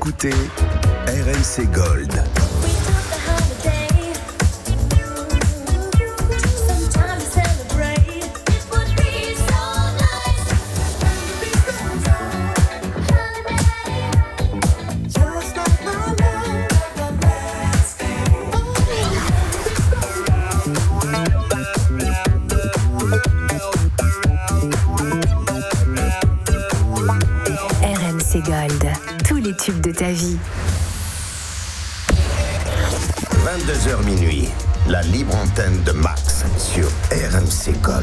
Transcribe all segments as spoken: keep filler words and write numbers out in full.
écoutez R M C Gold. Gold, tous les tubes de ta vie. vingt-deux heures minuit, la libre antenne de Max sur R M C Gold.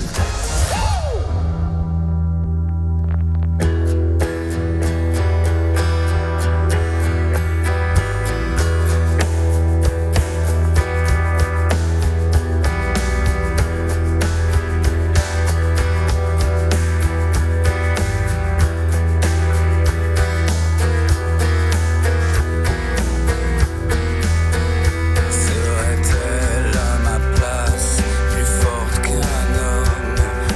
Serait-elle à ma place, plus forte qu'un homme?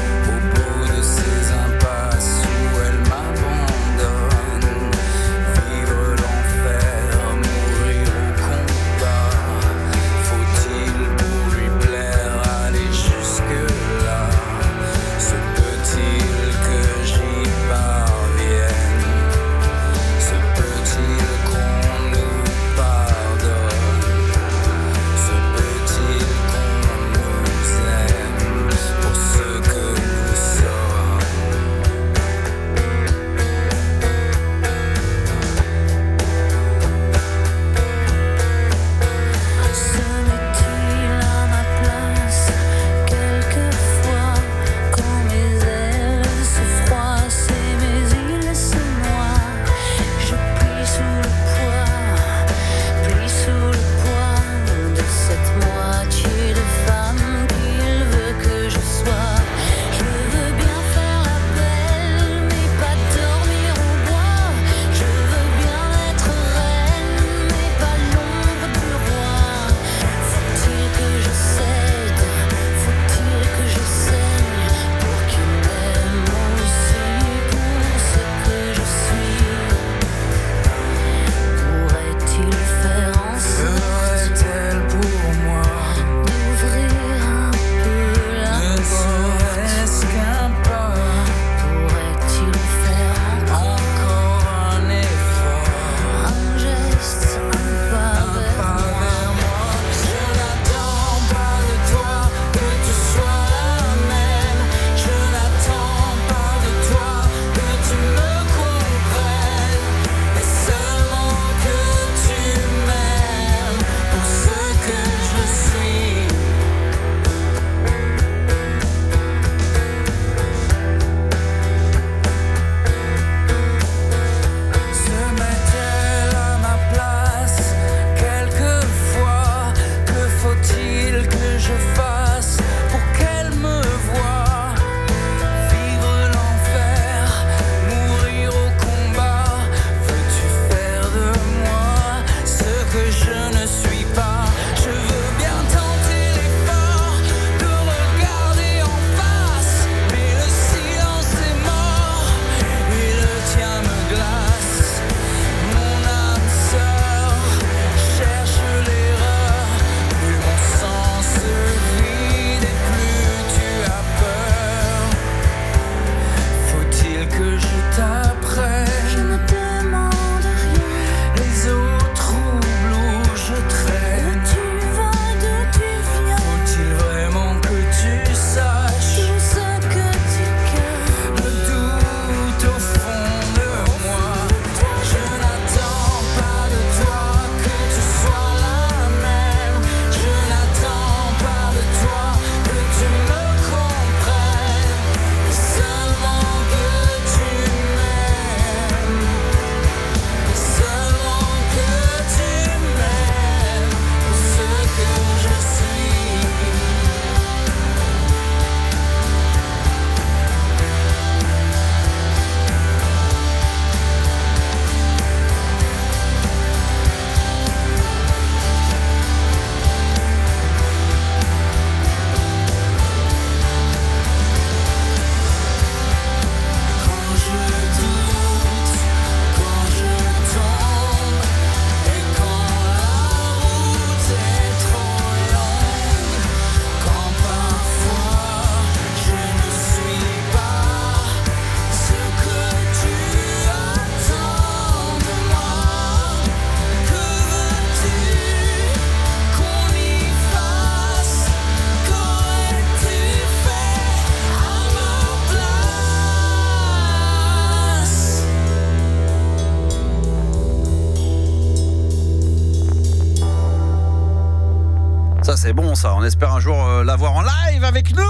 Ça c'est bon ça, on espère un jour euh, l'avoir en live avec nous.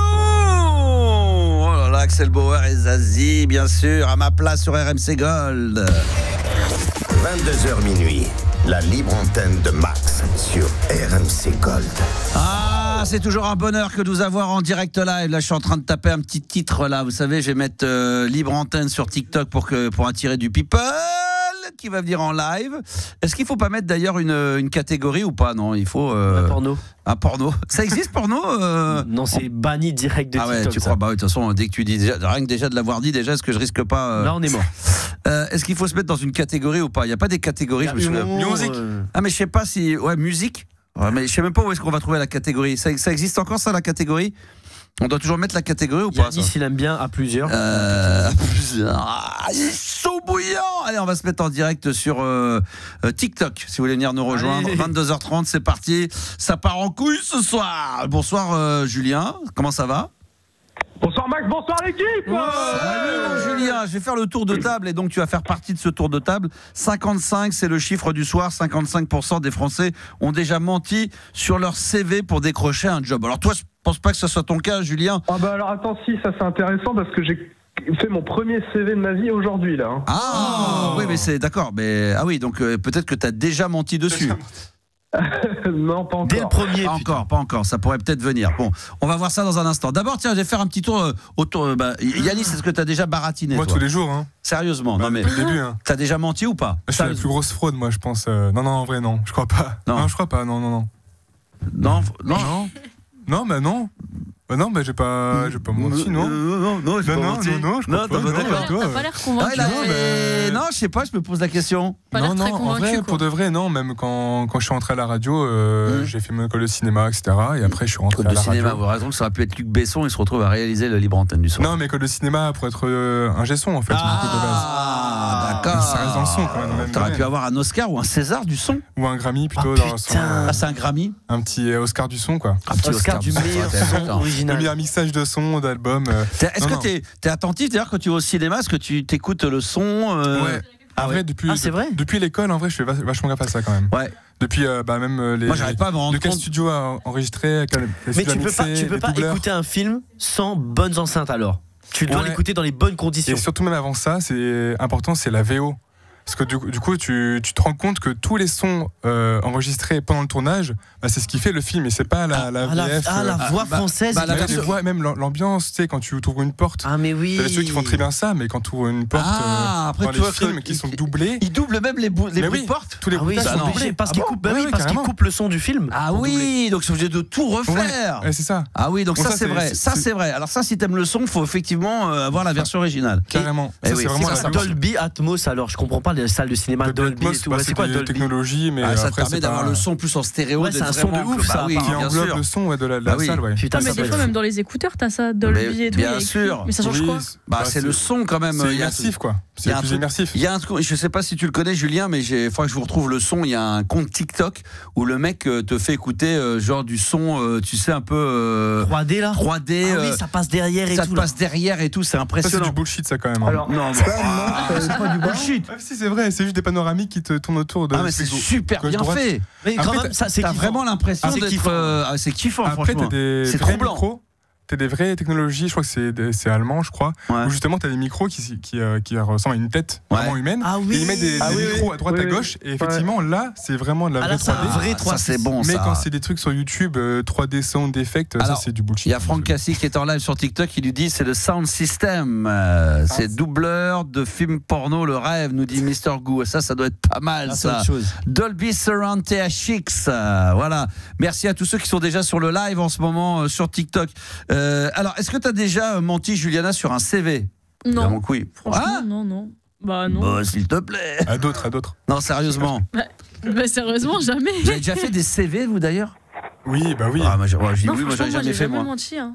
Oh là là, Axel Bauer et Zazie, bien sûr, à ma place sur R M C Gold. vingt-deux heures minuit, la libre antenne de Max sur R M C Gold. Ah, c'est toujours un bonheur que de nous avoir en direct live. Là, je suis en train de taper un petit titre là. Vous savez, je vais mettre euh, libre antenne sur TikTok pour que pour attirer du people qui va venir en live. Est-ce qu'il faut pas mettre d'ailleurs une, une catégorie ou pas? Non, il faut euh, un porno. Un porno. Ça existe porno euh... Non, c'est banni direct de ah TikTok. Ouais, tu ça. crois? Bah, de toute façon, dès que tu dis déjà, rien que déjà de l'avoir dit, déjà, est-ce que je risque pas euh... Là, on est mort. Euh, est-ce qu'il faut se mettre dans une catégorie ou pas? Il y a pas des catégories. Je me souviens. Musique. Ah, mais je sais pas si ouais, musique. Ouais, mais je sais même pas où est-ce qu'on va trouver la catégorie. Ça, ça existe encore ça, la catégorie? On doit toujours mettre la catégorie ou pas? Yanis, il aime bien à plusieurs. Euh, ah, il est chaud bouillant. Allez, on va se mettre en direct sur euh, euh, TikTok. Si vous voulez venir nous rejoindre, allez. vingt-deux heures trente, c'est parti. Ça part en couille ce soir. Bonsoir euh, Julien, comment ça va? Bonsoir Max, bonsoir l'équipe. Ouais. Salut mon Julien, je vais faire le tour de table et donc tu vas faire partie de ce tour de table. cinquante-cinq, c'est le chiffre du soir. cinquante-cinq pour cent des Français ont déjà menti sur leur C V pour décrocher un job. Alors toi, je pense pas que ce soit ton cas, Julien. Ah bah alors attends, si, ça c'est intéressant parce que j'ai fait mon premier C V de ma vie aujourd'hui là. Ah oh. Oui, mais c'est d'accord. Mais ah oui, donc euh, peut-être que tu as déjà menti dessus. Non, pas encore. Dès le premier. Pas putain. encore, pas encore. Ça pourrait peut-être venir. Bon, on va voir ça dans un instant. D'abord, tiens, je vais faire un petit tour euh, autour. Euh, bah, Yanis, est-ce que tu as déjà baratiné? Moi, toi tous les jours. Hein. Sérieusement, Bah, non mais. Depuis le début. Hein. T'as déjà menti ou pas? Je suis la plus grosse fraude, moi, je pense. Euh, non, non, en vrai, non. Je crois pas. Non, non je crois pas. Non, non, non. Non, non. Non, non, bah non. Bah non, bah j'ai pas, j'ai pas menti, non. Non, non, non, j'ai non, pas non, menti. non, non, je crois non, pas. d'accord. Non, T'as pas l'air Ah, convaincu. il a- Non, euh, mais- non, je sais pas, je me pose la question. Pas l'air non, très non, en convaincu, vrai, quoi. pour de vrai, non. Même quand, quand je suis rentré à la radio, euh, Mmh. j'ai fait mon école de cinéma, et cetera. Et après, je suis rentré École à de la cinéma, radio. vous avez raison que ça aurait pu être Luc Besson, il se retrouve à réaliser le libre antenne du soir. Non, mais école de cinéma pour être euh, ingé son, en fait, Ah, du coup, de base. d'accord. Ça reste dans le son, quand même, dans le même T'aurais domaine. pu avoir un Oscar ou un César du son. Ou un Grammy plutôt Ah, dans son, putain. euh, Ah, c'est un Grammy. un petit euh, Oscar du son, quoi. Un petit Oscar du son, meilleur ça, son d'accord. Le original. meilleur mixage de son, d'album. euh, T'es- Est-ce Non, que non. t'es es attentif d'ailleurs quand tu vas au cinéma? Est-ce que tu t'écoutes le son euh, Ouais. Ah en ouais. vrai, depuis, Ah, c'est vrai depuis l'école, en vrai, je fais vach- vachement gaffe à ça quand même. Ouais. Depuis euh, bah, même euh, les. Moi, j'arrive pas à me rendre de quel compte. studio à enregistrer, quel, les Mais studios à tu peux pas, mixer, tu peux les pas doubleurs. écouter un film sans bonnes enceintes alors. Tu dois Ouais. l'écouter dans les bonnes conditions. Et surtout même avant ça, c'est important, c'est la V O. Parce que du, du coup, tu, tu te rends compte que tous les sons euh, enregistrés pendant le tournage, bah, c'est ce qui fait le film et c'est pas la, la Ah, la, V F. ah, la euh, voix bah, française. bah, il la va- même, les version- voix, même l'am- l'ambiance, tu sais, quand tu ouvres une porte. Ah mais oui. T'as des studios qui font très bien ça, mais quand tu ouvres une porte Ah, euh, après, dans tu les vois que- films qui sont il- doublés, Il double même les, bou- les mais bruits oui, de porte. tous les Ah oui, bruits ils bah sont non. obligés parce Ah qu'ils bon coupent, bah Ouais, oui, ouais, parce qu'ils carrément. coupent le son du film. Ah pour doubler. oui, donc c'est obligé de tout refaire. Ouais, ouais, c'est ça. Ah oui, donc, Donc ça, ça, c'est c'est- vrai. c'est- Ça c'est- c'est vrai. Alors ça, si t'aimes le son, faut effectivement euh, avoir la version originale. Carrément. Eh Ça, oui, c'est vraiment ça, la ça version- Dolby Atmos, alors je comprends pas les salles de cinéma Dolby Dolby et Atmos, tout. bah, Ouais, c'est quoi des Dolby? technologies, mais Ah, ça te après, permet c'est d'avoir pas- le son plus en stéréo. Ouais, d'être c'est un son de vraiment- ouf, ça, Bah oui, apparemment. qui bien englobe sûr. le son ouais, de la, de la Bah oui. salle. Ouais. Putain, Ah, mais ça des doit fois, être même dans les écouteurs, t'as ça, Dolby Mais et tout. bien il y a écrit. sûr. Mais ça change Oui, quoi? Bah, bah, c'est le son quand même. C'est Il y a un immersif, quoi. il y C'est a un plus truc- immersif. Il y a un truc, je sais pas si tu le connais, Julien, mais il faudrait que je vous retrouve le son. Il y a un compte TikTok où le mec euh, te fait écouter euh, genre du son, euh, tu sais, un peu euh, trois D là. trois D. Ah oui, euh, ça passe derrière et ça tout. te là. passe derrière et tout, c'est Ça, c'est impressionnant. du bullshit, ça, quand même. hein. Alors, Non, ça, mais- non, ça, c'est pas du bullshit. Ah, si, c'est vrai, c'est juste des panoramiques qui te tournent autour de. Ah mais c'est super bien gauche-droite. fait. Mais quand Après, même, ça c'est T'as kiffant. vraiment l'impression Ah, c'est d'être. kiffant. euh, ah, c'est kiffant, Après, franchement. t'as des C'est vrais troublant. micros. T'as des vraies technologies, je crois que c'est, des- c'est allemand, je crois, Ouais. où justement t'as des micros qui, qui, euh, qui ressemblent à une tête Ouais. vraiment humaine. Ah oui. Et ils mettent des, Ah des oui, micros oui. à droite, Oui, à oui. gauche, et effectivement là, c'est vraiment de la Ah, vraie là, c'est trois D. un vrai Ah, trois D. ça c'est bon. Mais ça. quand c'est des trucs sur YouTube, euh, trois D sound effect, ça Alors, c'est du bullshit. Il y a Franck Cassi qui est en live sur TikTok, il lui dit c'est le sound system, euh, Ah, c'est doubleur de film porno, le rêve, nous dit Mister Goo. Ça, ça doit être pas mal Ah, c'est ça. autre chose. Dolby Surround T H X, euh, voilà. Merci à tous ceux qui sont déjà sur le live en ce moment euh, sur TikTok. Euh, alors, est-ce que tu as déjà euh, menti, Juliana, sur un C V? Non. Mon couille. Franchement, Ah non, non. Bah non. Bah, s'il te plaît. À d'autres, à d'autres. Non, sérieusement. Bah sérieusement, jamais. Vous avez déjà fait des C V, vous d'ailleurs? Oui, bah oui. Ah, moi, j'ai- ouais, je dis Non, oui, moi, franchement, j'en ai moi, jamais j'ai fait, jamais moi. menti. Hein.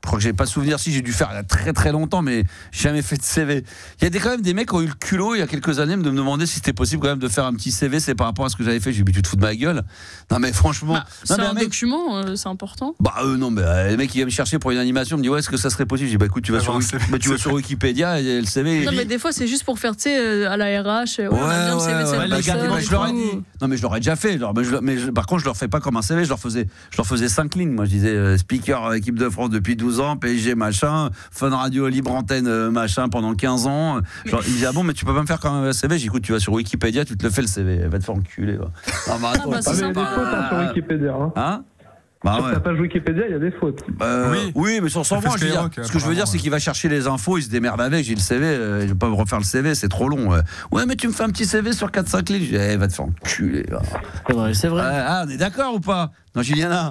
crois que j'ai pas souvenir, si j'ai dû faire il y a très très longtemps, mais j'ai jamais fait de C V. Il y a des, quand même des mecs qui ont eu le culot il y a quelques années de me demander si c'était possible quand même de faire un petit C V, c'est par rapport à ce que j'avais fait. J'ai dit, tu te fous de ma gueule. Non mais franchement. Bah, non, c'est mais un mec, document, euh, c'est important. bah euh, non mais euh, les mecs qui viennent me chercher pour une animation me disent ouais, est-ce que ça serait possible? J'ai dit bah écoute, tu vas, sur, Avoir un Wiki- C V, bah, tu vas c'est sur Wikipédia et le C V. Non, il- mais des fois, c'est juste pour faire, tu sais, euh, à la R H. euh, Ouais, on a bien le C V de ouais, cette ouais, les gars, personne bah, et je leur ai tout. dit. Non mais je l'aurais déjà fait. Alors, mais je- mais je- par contre, je leur fais pas comme un C V. Je leur faisais, je leur faisais cinq lignes. Moi, je disais euh, speaker euh, équipe de France depuis douze ans, P S G machin, Fun Radio libre antenne euh, machin pendant quinze ans. Genre, ils disaient ah bon, mais tu peux pas me faire quand même un C V. J'ai dit, écoute, tu vas sur Wikipédia, tu te le fais le C V. Va te faire enculer. Va. Non, mais attends, bah, c'est Ah, mais il y a des sympa. fautes hein, sur Wikipédia. Hein. Hein bah Sur ouais. ta page Wikipédia, il y a des fautes. Euh, oui. Oui. mais sur Ça cent fait mois, je veux dire, Skyrock, ce que je veux dire, apparemment, c'est qu'il va chercher les infos, il se démerde avec. J'ai le C V, euh, je vais pas me refaire le C V, c'est trop long. euh. Ouais, mais tu me fais un petit C V sur quatre cinq lignes. Je dis, eh, va te faire enculer. Va. C'est vrai, c'est vrai. Ouais, ah, on est d'accord ou pas? Non, Juliana?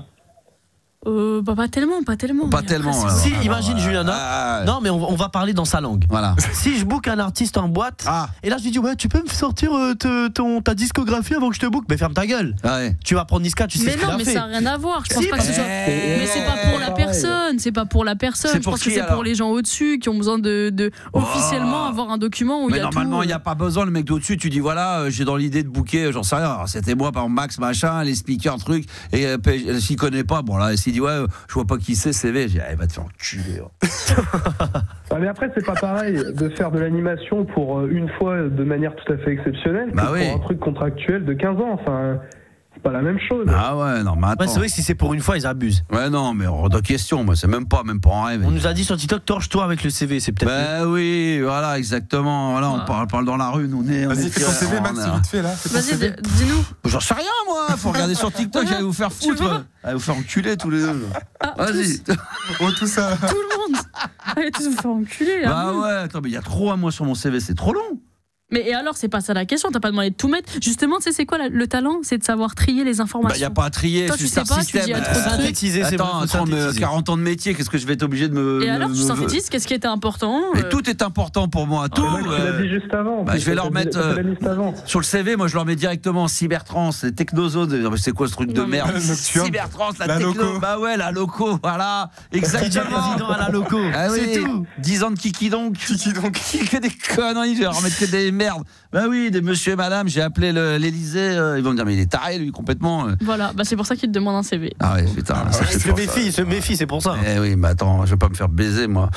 Euh, bah, pas tellement, pas tellement. Pas mais après, tellement. c'est- alors. Si, Alors, imagine, euh, Juliana. ah, Non, mais on, on va parler dans sa langue. Voilà. Si je book un artiste en boîte, Ah, et là je lui dis, ouais, tu peux me sortir euh, te- ton, ta discographie avant que je te book? Mais ferme ta gueule. ouais. Tu vas prendre Niska, tu sais Mais ce qu'il non, a mais fait. ça n'a rien à voir. Je pense Si, pas que ce mais- soit. Eh, Mais c'est pas pour la pareil. personne, c'est pas pour la personne. C'est Je pour pense qui, que c'est alors pour les gens au-dessus qui ont besoin de, de officiellement avoir un document où il Mais y a normalement, tout. il n'y a pas besoin. Le mec d'au-dessus, tu dis voilà, euh, j'ai dans l'idée de booker, euh, j'en sais rien. Alors, c'était moi, par exemple, Max, machin, les speakers, truc. Et euh, P- euh, s'il connaît pas, bon là, s'il dit ouais, euh, je vois pas qui c'est, C V, j'ai dit, ah, il va te faire enculer. ouais. Ah, mais après, c'est pas pareil de faire de l'animation pour euh, une fois de manière tout à fait exceptionnelle Bah que oui. pour un truc contractuel de quinze ans. Enfin, c'est pas la même chose. Ah ouais, non, mais attends. Ouais, c'est vrai que si c'est pour une fois, ils abusent. Ouais, non, mais hors de question, moi, c'est même pas, même pas en rêve. On nous a dit sur TikTok, torche-toi avec le C V, c'est peut-être. Bah oui, voilà, exactement. Voilà, on Ah. parle, parle dans la rue, nous, on est. on Vas-y, est fais ton fiers, C V, on Max, est- c'est vite fait là. Fais ton Vas-y, C V. d- dis-nous. J'en sais rien, moi. Faut regarder sur TikTok, j'allais vous faire foutre. vois Allez vous faire enculer tous les deux. Ah, Vas-y. Oh, tout ça. Tout le monde. Allez, tous vous faire enculer. Bah ah bon. ouais, attends, mais il y a trop à moi sur mon C V, c'est trop long. Mais et alors, c'est pas ça la question. T'as pas demandé de tout mettre. Justement, tu sais, c'est quoi la- le talent? C'est de savoir trier les Bah, informations. il n'y a pas à trier, Toi, je tu suis sais Star pas, tu dis, System. il y a trop de Euh, trucs. Synthétiser, c'est Attends, vrai, faut attends, mais synthétiser. quarante ans de métier, qu'est-ce que je vais être obligé de me. Et alors, me- tu me- synthétises, qu'est-ce qui était important? Mais euh, tout est important pour moi, tout. Mais Max, tu l'as euh, dit juste avant. en bah, plus, je vais t'as leur fait- mettre, t'as fait la euh, liste avant. Sur le C V, moi je leur mets directement Cybertrans, les Technozone. Non, mais c'est quoi ce truc de Non, mais- merde? Nocturne. Cybertrans, la, La techno. loco. Bah ouais, la loco, voilà. Qui dit Exactement. résident à la loco. Ah oui, C'est tout. dix ans de kiki donc. Kiki donc. Qui fait des conneries, je vais leur mettre que des merdes. Bah oui, des monsieur et madame, j'ai appelé le- l'Elysée, euh, ils vont me dire, mais il est taré lui, complètement. euh. Voilà, bah, c'est pour ça qu'ils te demandent un C V. Ah ouais, putain, ça, Il c'est se pour ça. méfie, il se méfie, c'est pour ça. Eh oui, mais attends, je vais pas me faire baiser, moi.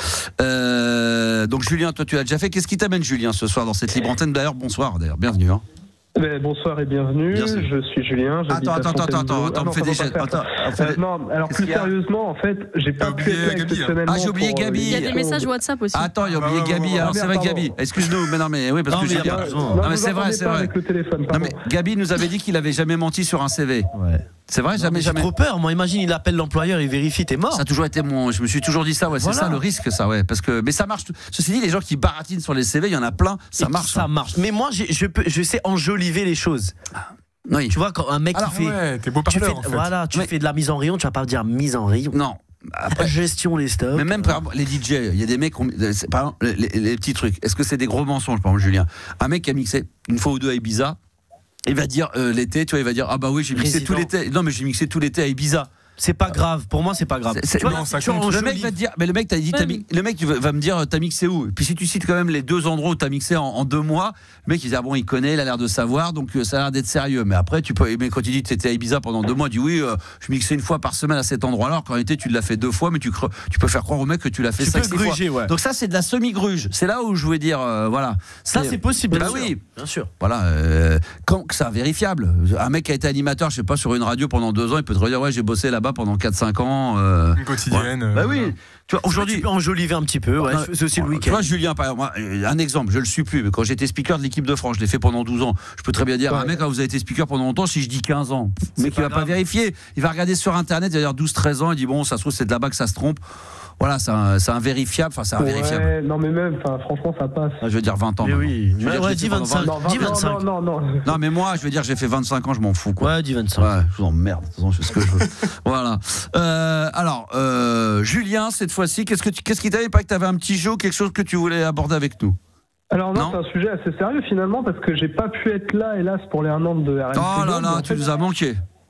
Euh, donc, Julien, toi, tu l'as déjà fait. Qu'est-ce qui t'amène, Julien, ce soir dans cette libre antenne? D'ailleurs, bonsoir, d'ailleurs, bienvenue. Hein. Ben, bonsoir et bienvenue. Bien sûr. Je suis Julien. j'habite Attends, à attends, attends, Fontainebleau. attends, attends, Ah on non, fait ça des va gestes. pas faire ça. Attends, on fait Euh, des- non, alors Qu'est-ce plus qu'il y a sérieusement, en fait, j'ai pas T'as pu oublié être là Gabi, là. exceptionnellement. Ah, j'ai oublié pour, euh, Gabi. Il y a des Oh. messages WhatsApp aussi. Attends, il y a Ah, oublié bah, bah, Gabi. bah, Alors, bah, c'est vrai, pardon. Gabi. Excuse-nous, mais non, mais oui, parce Non, que mais y a Julien. pas besoin. Non, Non, mais vous c'est vrai, entendez c'est pas vrai. avec le téléphone, Non, pardon. mais Gabi nous avait dit qu'il avait jamais menti sur un C V. Ouais. C'est vrai, jamais, J'ai jamais. trop peur. Moi, imagine, il appelle l'employeur, il vérifie, t'es mort. Ça a toujours été mon. Je me suis toujours dit ça, ouais. C'est Voilà. ça le risque, ça, ouais. Parce que, mais ça marche. Ceci dit, les gens qui baratinent sur les C V, il y en a plein. Ça Et marche. Ça hein. marche. Mais moi, j'ai- je, peux, je sais enjoliver les choses. Oui. Tu vois, quand un mec Alors, qui fait. Ouais, t'es beau tu fais, parleur en fait. Voilà, tu Mais- fais de la mise en rayon, tu vas pas dire mise en rayon. Non. Après, Gestion des stocks. mais même par exemple, les D J, il y a des mecs, qui ont- c'est- par exemple, les, les- les petits trucs. Est-ce que c'est des gros mensonges, par exemple, Julien? Un mec qui a mixé une fois ou deux à Ibiza, il va dire euh, l'été, tu vois, il va dire ah bah oui, j'ai mixé Résident. tout l'été. Non, mais j'ai mixé tout l'été à Ibiza. C'est pas grave. Pour moi, c'est pas grave. C'est- c'est- Tu vois, non, ça tu vois, compte. on Le mec jolie- va te dire, mais le mec t'as dit, Ouais, t'as mi- le mec tu vas va me dire, t'as mixé où? Et puis si tu cites quand même les deux endroits où t'as mixé en, en deux mois, le mec il dit ah bon, il connaît, il a l'air de savoir, donc euh, ça a l'air d'être sérieux. Mais après tu peux, mais quand tu dis que t'étais à Ibiza pendant deux mois, tu dis oui, euh, je mixais une fois par semaine à cet endroit-là. Alors qu'en réalité tu l'as fait deux fois, mais tu cre- tu peux faire croire au mec que tu l'as fait Tu cinq peux six fois. gruger, ouais. Donc ça c'est de la semi-gruge. C'est là où je voulais dire, euh, voilà. Ça, c'est possible. Bah bien sûr. oui. Bien sûr. Voilà, euh, quand c'est invérifiable. Un mec qui a été animateur, je sais pas, sur une radio pendant deux ans, il peut te dire ouais, j'ai bossé là-bas pendant quatre cinq ans. euh, Une quotidienne. euh, Bah oui. voilà. Tu vois, aujourd'hui. Tu peux enjoliver un petit peu. Ouais, Non, je faisais aussi le Tu week-end. vois, Julien, par exemple, moi, euh, un exemple, je le suis plus, mais quand j'étais speaker de l'équipe de France, je l'ai fait pendant douze ans. Je peux très bien dire, Ouais. un mec, ah, vous avez été speaker pendant longtemps, si je dis quinze ans, C'est mais qui pas va pas grave. vérifier, il va regarder sur internet, il va dire douze treize ans, il dit bon, ça se trouve, c'est de là-bas que ça se trompe. Voilà, c'est un, c'est invérifiable, enfin, c'est invérifiable. Ouais, non, mais même, enfin, franchement, ça passe. Ah, je veux dire vingt ans. Mais maintenant. oui. Je veux dire, Ouais, je l'ai dis fait pendant vingt-cinq. Non, Dis non, vingt-cinq. non, non, non. Non, mais moi, je veux dire, j'ai fait vingt-cinq ans, je m'en fous, quoi. Ouais, dis vingt-cinq. Ouais, je vous emmerde, de toute façon, je fais ce que je veux. Voilà. Euh, alors, euh, Julien, cette fois-ci, qu'est-ce, que tu, qu'est-ce qui t'avait pas que tu avais un petit jeu, quelque chose que tu voulais aborder avec nous? Alors Non. non, c'est un sujet assez sérieux finalement parce que j'ai pas pu être là, hélas, pour les un an de R M C Oh là Gold. là, En tu fait, nous as manqué.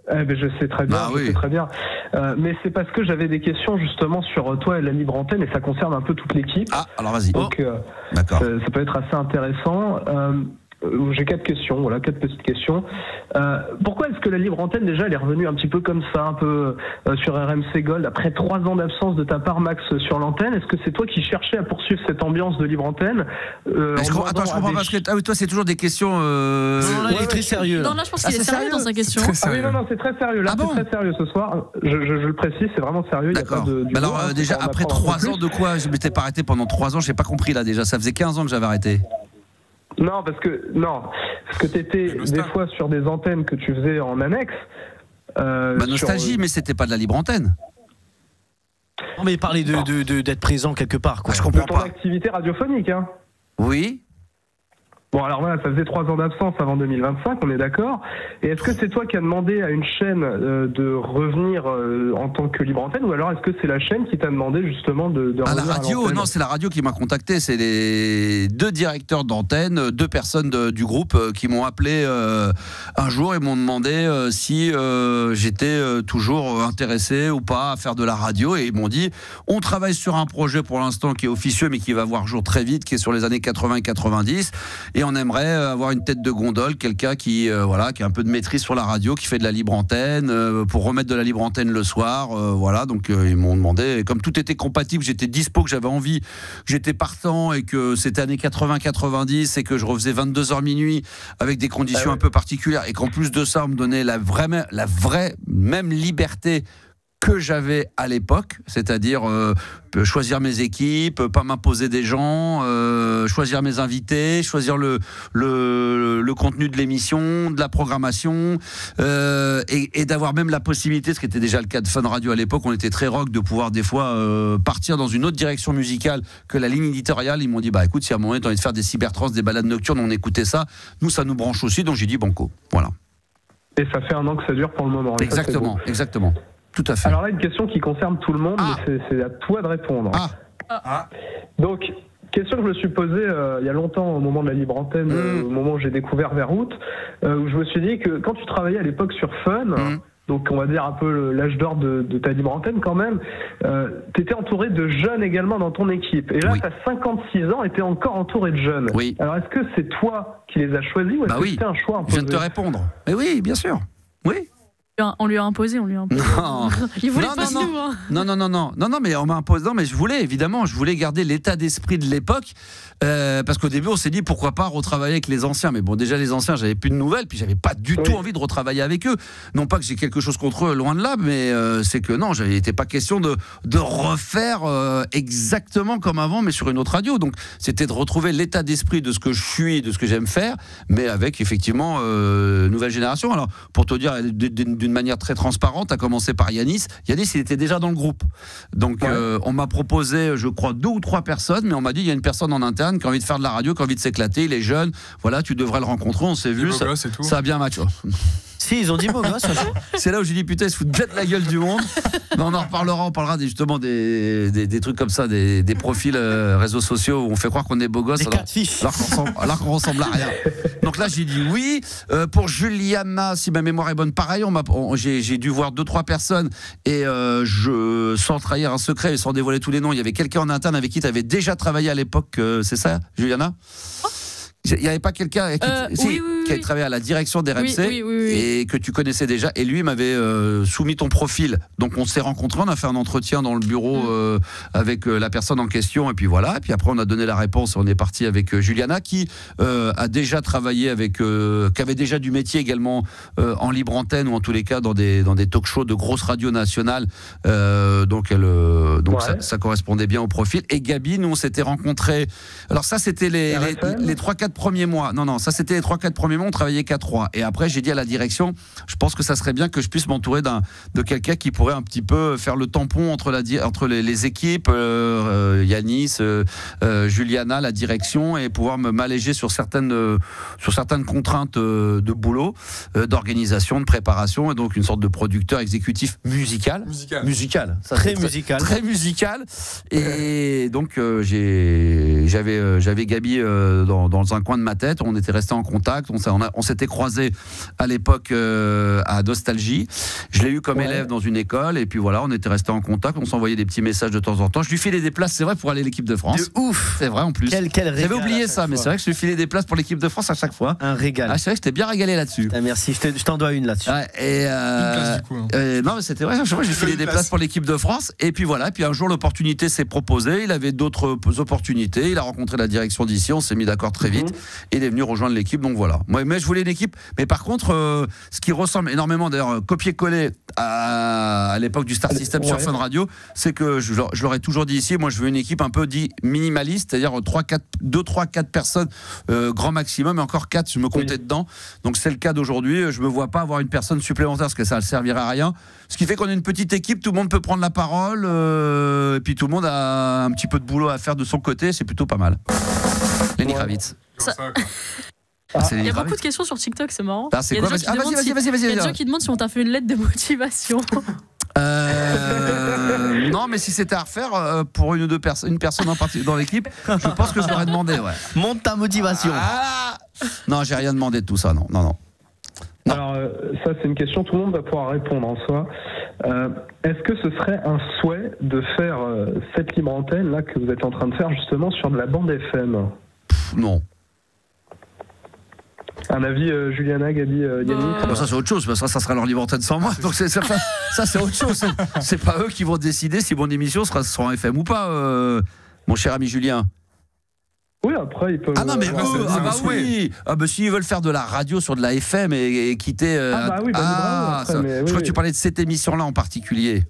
Eh ben, je sais très bien, Bah je oui. sais très bien. Euh, mais c'est parce que j'avais des questions justement sur toi et la libre antenne, et ça concerne un peu toute l'équipe. Ah, alors vas-y. Donc, euh, D'accord. ça, ça peut être assez intéressant. Euh, euh, j'ai quatre questions, voilà, quatre petites questions. Euh, pourquoi est-ce que la libre antenne, déjà, elle est revenue un petit peu comme ça, un peu euh, sur R M C Gold, après trois ans d'absence de ta part, Max, sur l'antenne? Est-ce que c'est toi qui cherchais à poursuivre cette ambiance de libre antenne euh, Mais je en comprends- attends, je demandant à comprends des- parce que ah oui, toi, c'est toujours des questions. euh, Non, là, il Ouais, est très ouais. sérieux. Non, Là. là, je pense Ah, qu'il est c'est sérieux sérieux dans sa question. Très Ah oui, sérieux. non, non, c'est très sérieux. Là, Ah c'est bon très sérieux ce soir. Je, je, je le précise, c'est vraiment sérieux. Il y a D'accord. pas de. Mais alors, d'humour, euh, hein, déjà, faut en après apprendre un peu trois ans plus. de quoi? Je m'étais pas arrêté pendant trois ans, j'ai pas compris là déjà. Ça faisait quinze ans que j'avais arrêté. Non, parce que non, parce que t'étais Le des star. fois sur des antennes que tu faisais en annexe. Euh, Ma sur- nostalgie, mais c'était pas de la libre antenne. Non, mais parler de, de, de- d'être présent quelque part, quoi. Ah, je de comprends ton pas. activité radiophonique, hein. Oui. Bon, alors voilà, ça faisait trois ans d'absence avant deux mille vingt-cinq, on est d'accord. Et est-ce que c'est toi qui as demandé à une chaîne euh, de revenir euh, en tant que libre antenne, ou alors est-ce que c'est la chaîne qui t'a demandé justement de, de À la revenir radio, l'antenne non, c'est la radio qui m'a contacté. C'est les deux directeurs d'antenne, deux personnes de- du groupe euh, qui m'ont appelé euh, un jour et m'ont demandé euh, si euh, j'étais euh, toujours intéressé ou pas à faire de la radio. Et ils m'ont dit, on travaille sur un projet pour l'instant qui est officieux, mais qui va voir jour très vite, qui est sur les années quatre-vingts quatre-vingt-dix. Et on aimerait avoir une tête de gondole, quelqu'un qui, euh, voilà, qui a un peu de maîtrise sur la radio, qui fait de la libre antenne, euh, pour remettre de la libre antenne le soir. Euh, voilà, donc euh, ils m'ont demandé, et comme tout était compatible, j'étais dispo, que j'avais envie, que j'étais partant et que c'était années quatre-vingts quatre-vingt-dix et que je refaisais vingt-deux heures minuit avec des conditions Ah ouais. un peu particulières et qu'en plus de ça, on me donnait la vraie, la vraie même liberté que j'avais à l'époque, c'est-à-dire euh, choisir mes équipes, pas m'imposer des gens, euh, choisir mes invités, choisir le, le, le contenu de l'émission, de la programmation, euh, et, et d'avoir même la possibilité, ce qui était déjà le cas de Fun Radio à l'époque, on était très rock, de pouvoir des fois euh, partir dans une autre direction musicale que la ligne éditoriale. Ils m'ont dit, bah écoute, si à un moment donné, t'as envie de faire des cybertrans, des balades nocturnes, on écoutait ça, nous ça nous branche aussi, donc j'ai dit banco, voilà. Et ça fait un an que ça dure pour le moment. Et ça, c'est Exactement, beau. exactement, tout à fait. Alors là, une question qui concerne tout le monde, Ah. mais c'est- c'est à toi de répondre. Ah, Donc, question que je me suis posée euh, il y a longtemps, au moment de la libre antenne, Mmh. euh, au moment où j'ai découvert Verroute, euh, où je me suis dit que quand tu travaillais à l'époque sur Fun, Mmh. donc on va dire un peu le- l'âge d'or de, de ta libre antenne quand même, euh, tu étais entouré de jeunes également dans ton équipe. Et là, Oui. tu as cinquante-six ans et tu es encore entouré de jeunes. Oui. Alors, est-ce que c'est toi qui les as choisis ou est-ce Bah que oui. c'était un choix je viens imposé? de te répondre. Mais oui, bien sûr. Oui. On lui a imposé, on lui a imposé. Non. Il voulait Non, pas non, de nous. Hein. Non, non, non, non, non, non, mais on m'a imposé. Non, mais je voulais évidemment, je voulais garder l'état d'esprit de l'époque, euh, parce qu'au début, on s'est dit pourquoi pas retravailler avec les anciens. Mais bon, déjà les anciens, j'avais plus de nouvelles, puis j'avais pas du Oui. tout envie de retravailler avec eux. Non pas que j'ai quelque chose contre eux, loin de là, mais euh, c'est que non, il n'était pas question de de refaire euh, exactement comme avant, mais sur une autre radio. Donc, c'était de retrouver l'état d'esprit de ce que je suis, de ce que j'aime faire, mais avec effectivement euh, nouvelle génération. Alors, pour te dire d'une d'une manière très transparente, a commencé par Yanis. Yanis, il était déjà dans le groupe. Donc, Ouais. euh, on m'a proposé, je crois, deux ou trois personnes, mais on m'a dit, il y a une personne en interne qui a envie de faire de la radio, qui a envie de s'éclater, il est jeune, voilà, tu devrais le rencontrer, on s'est Des vu, beaux ça, gosses et tout. ça a bien matché. Si, ils ont dit beau gosse. C'est là où j'ai dit, putain, ils se foutent bien de la gueule du monde. Mais on en reparlera, on parlera des- justement des, des, des trucs comme ça, des, des profils euh, réseaux sociaux où on fait croire qu'on est beau gosse. Des alors- catfish. alors qu'on ressemble, alors qu'on ressemble à rien. Donc là, j'ai dit oui. Euh, pour Juliana, si ma mémoire est bonne, pareil, on m'a, on- j'ai, j'ai dû voir deux, trois personnes et euh, je, sans trahir un secret et sans dévoiler tous les noms, il y avait quelqu'un en interne avec qui tu avais déjà travaillé à l'époque, euh, c'est ça, Juliana? Il n'y avait pas quelqu'un avec qui, Euh, si, oui, oui, qui avait oui. travaillé à la direction d'R M C Oui, oui, oui, oui. et que tu connaissais déjà, et lui m'avait euh, soumis ton profil. Donc on s'est rencontrés, on a fait un entretien dans le bureau Mm. euh, avec euh, la personne en question, et puis voilà. Et puis après on a donné la réponse, on est parti avec euh, Juliana qui euh, a déjà travaillé avec, euh, qui avait déjà du métier également euh, en libre antenne ou en tous les cas dans des dans des talk-shows de grosses radios nationales. Euh, donc elle, euh, donc Ouais. ça, ça correspondait bien au profil. Et Gabi, nous on s'était rencontrés. Alors ça c'était les R les, F M? les trois quatre premiers mois. Non non, ça c'était les trois quatre premiers mois. On travaillait qu'à trois. Et après j'ai dit à la direction, je pense que ça serait bien que je puisse m'entourer d'un de quelqu'un qui pourrait un petit peu faire le tampon entre la di- entre les, les équipes, euh, euh, Yanis, euh, euh, Juliana, la direction, et pouvoir me m'alléger sur certaines euh, sur certaines contraintes euh, de boulot, euh, d'organisation, de préparation, et donc une sorte de producteur exécutif musical. Musical. Musical. Ça, Très c'est musical. Très musical. Et donc euh, j'ai j'avais euh, j'avais Gabi euh, dans, dans un un coin de ma tête. On était restés en contact. On, s'est- on, a- on s'était croisés à l'époque euh, à Nostalgie. Je l'ai eu comme Ouais. élève dans une école. Et puis voilà, on était restés en contact. On s'envoyait des petits messages de temps en temps. Je lui filais des places, c'est vrai, pour aller à l'équipe de France. De ouf. C'est vrai en plus. Quel, quel régal. J'avais à oublié chaque ça, mais fois. c'est vrai que je lui filais des places pour l'équipe de France à chaque fois. Un régal. Ah, c'est vrai que je t'ai bien régalé là-dessus. Ah, merci, je te- je t'en dois une là-dessus. Ouais, et euh, Une place, du coup, hein. euh, non, mais c'était vrai. Je vois, j'ai filé Une des place. places pour l'équipe de France. Et puis voilà. Et puis un jour, l'opportunité s'est proposée. Il avait d'autres opportunités. Il a rencontré la direction d'ici. On s'est mis d'accord très vite. Et il est venu rejoindre l'équipe. Donc voilà. Moi, mais je voulais une équipe. Mais par contre, euh, ce qui ressemble énormément, d'ailleurs, euh, copier-coller à, à l'époque du Star System sur Ouais. Fun Radio, c'est que je, leur- je leur ai toujours dit ici. Moi, je veux une équipe un peu dit minimaliste, c'est-à-dire trois, quatre, deux, trois, quatre personnes, euh, grand maximum. Et encore quatre, je me comptais Oui. dedans. Donc c'est le cas d'aujourd'hui. Je me vois pas avoir une personne supplémentaire parce que ça ne servirait à rien. Ce qui fait qu'on est une petite équipe, tout le monde peut prendre la parole, euh, et puis tout le monde a un petit peu de boulot à faire de son côté, c'est plutôt pas mal. Lenny Ouais. Kravitz. Comme ça, quoi. Ah, c'est Il Lenny y a beaucoup Kravitz. de questions sur TikTok, c'est marrant. Ah, c'est Il y a quoi des gens Vas-y, qui ah, vas-y, demandent si- vas-y, vas-y, il y a des vas-y. gens qui demandent si on t'a fait une lettre de motivation. Euh, non, mais si c'était à refaire euh, pour une ou deux personnes, une personne en partie dans l'équipe, je pense que je l'aurais demandé. Ouais. Monte ta motivation. Ah non, j'ai rien demandé de tout ça. Non, non, non. Non. Alors, euh, ça, c'est une question, tout le monde va pouvoir répondre en soi. Euh, Est-ce que ce serait un souhait de faire euh, cette libre antenne là que vous êtes en train de faire justement sur de la bande F M? Pff, non. Un avis, euh, Juliana, Gabi, euh, Yannick? Bah, Ah bah ça c'est autre chose, parce que ça, ça sera leur libre antenne sans moi. Donc c'est, c'est pas- ça c'est autre chose. C'est- C'est pas eux qui vont décider si mon émission sera sur un F M ou pas, euh, mon cher ami Julien. Oui, après, ils peuvent. Ah non mais euh, eux, c'est- ah c'est bah un souhait. oui, ah bah s'ils veulent faire de la radio sur de la F M et, et quitter. euh, Ah bah oui, bah, bravo, après, ça- mais je oui, crois que oui. tu parlais de cette émission-là en particulier.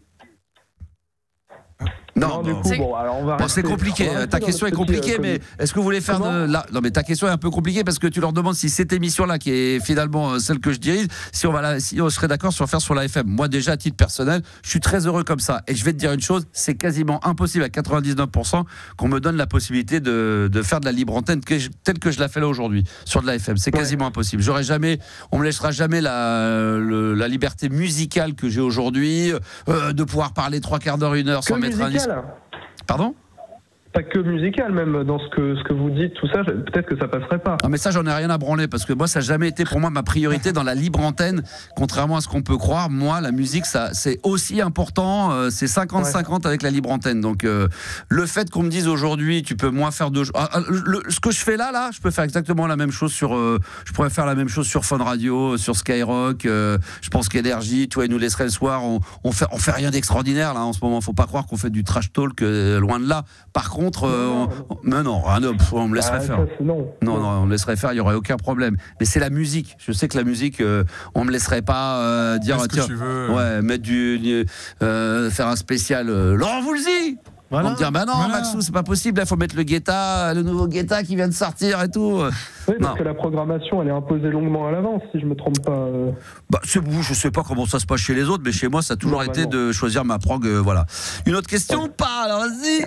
Non, du bon. coup, C'est- bon, alors on va Bon, c'est rester- compliqué. on va rester Ta dans question est notre petit, compliquée, euh, mais est-ce que vous voulez faire Comment de la... Non, mais ta question est un peu compliquée parce que tu leur demandes si cette émission-là, qui est finalement euh, celle que je dirige, si on va la... si on serait d'accord sur faire sur la F M. Moi, déjà, à titre personnel, je suis très heureux comme ça. Et je vais te dire une chose, c'est quasiment impossible à quatre-vingt-dix-neuf pour cent qu'on me donne la possibilité de, de faire de la libre antenne que je- telle que je la fais là aujourd'hui sur de la F M. C'est quasiment impossible. J'aurais jamais, on me laissera jamais la, le- la liberté musicale que j'ai aujourd'hui, euh, de pouvoir parler trois quarts d'heure, une heure Que sans mettre un disque. musical. Pardon? Pas que musical, même dans ce que, ce que vous dites, tout ça, je- peut-être que ça passerait pas. Ah mais ça j'en ai rien à branler parce que moi ça n'a jamais été pour moi ma priorité dans la libre antenne, contrairement à ce qu'on peut croire. Moi la musique ça c'est aussi important, euh, c'est cinquante cinquante avec la libre antenne. Donc euh, le fait qu'on me dise aujourd'hui tu peux moins faire de ah, ah, le- ce que je fais là là je peux faire exactement la même chose sur euh, je pourrais faire la même chose sur Fun Radio, sur Skyrock, euh, je pense qu'Énergie, toi ils nous laisseraient le soir, on, on fait on fait rien d'extraordinaire là en ce moment, faut pas croire qu'on fait du trash talk, euh, loin de là. Par contre euh, Non, on- non. mais non, rien de- pff, on me laisserait Ah, faire. ça, c'est non. Non, non, on me laisserait faire, il n'y aurait aucun problème. Mais c'est la musique. Je sais que la musique, euh, on me laisserait pas euh, dire, Fais ce que tiens, tu veux. ouais, mettre du, du- euh, faire un spécial euh, Laurent Voulzy. Voilà. On me dire, bah non, Voilà. Maxou, c'est pas possible. Il faut mettre le Guetta, le nouveau Guetta qui vient de sortir et tout. Oui, parce Non. que la programmation, elle est imposée longuement à l'avance, si je me trompe pas. euh. Bah, c'est vous, je sais pas comment ça se passe chez les autres, mais chez moi, ça a toujours été Normalement. de choisir ma prog. euh, voilà. Une autre question ou pas? Alors vas-y.